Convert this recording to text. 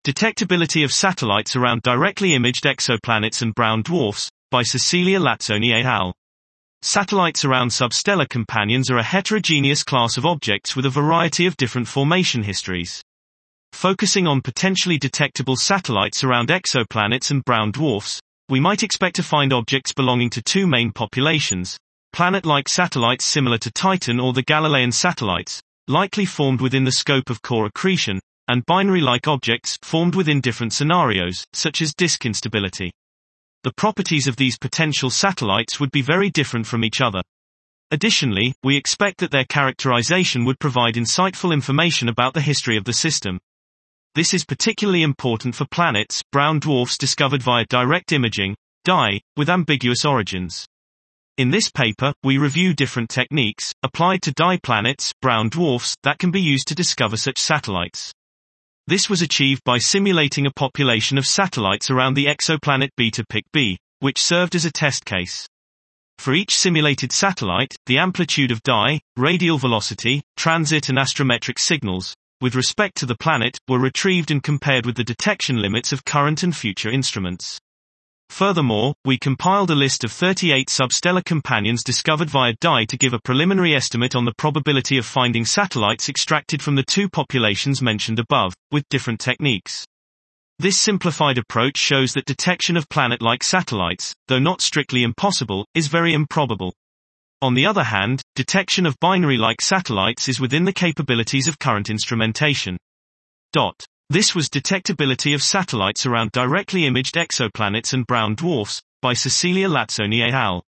Detectability of satellites around directly imaged exoplanets and brown dwarfs, by Cecilia Lazzoni et al. Satellites around substellar companions are a heterogeneous class of objects with a variety of different formation histories. Focusing on potentially detectable satellites around exoplanets and brown dwarfs, we might expect to find objects belonging to two main populations: planet-like satellites similar to Titan or the Galilean satellites, likely formed within the scope of core accretion, and binary-like objects formed within different scenarios, such as disk instability. The properties of these potential satellites would be very different from each other. Additionally, we expect that their characterization would provide insightful information about the history of the system. This is particularly important for planets, brown dwarfs discovered via direct imaging, DI, with ambiguous origins. In this paper, we review different techniques, applied to DI planets, brown dwarfs, that can be used to discover such satellites. This was achieved by simulating a population of satellites around the exoplanet Beta Pic b, which served as a test case. For each simulated satellite, the amplitude of DI, radial velocity, transit and astrometric signals, with respect to the planet, were retrieved and compared with the detection limits of current and future instruments. Furthermore, we compiled a list of 38 substellar companions discovered via DI to give a preliminary estimate on the probability of finding satellites extracted from the two populations mentioned above, with different techniques. This simplified approach shows that detection of planet-like satellites, though not strictly impossible, is very improbable. On the other hand, detection of binary-like satellites is within the capabilities of current instrumentation. This was Detectability of Satellites Around Directly Imaged Exoplanets and Brown Dwarfs, by Cecilia Lazzoni et al.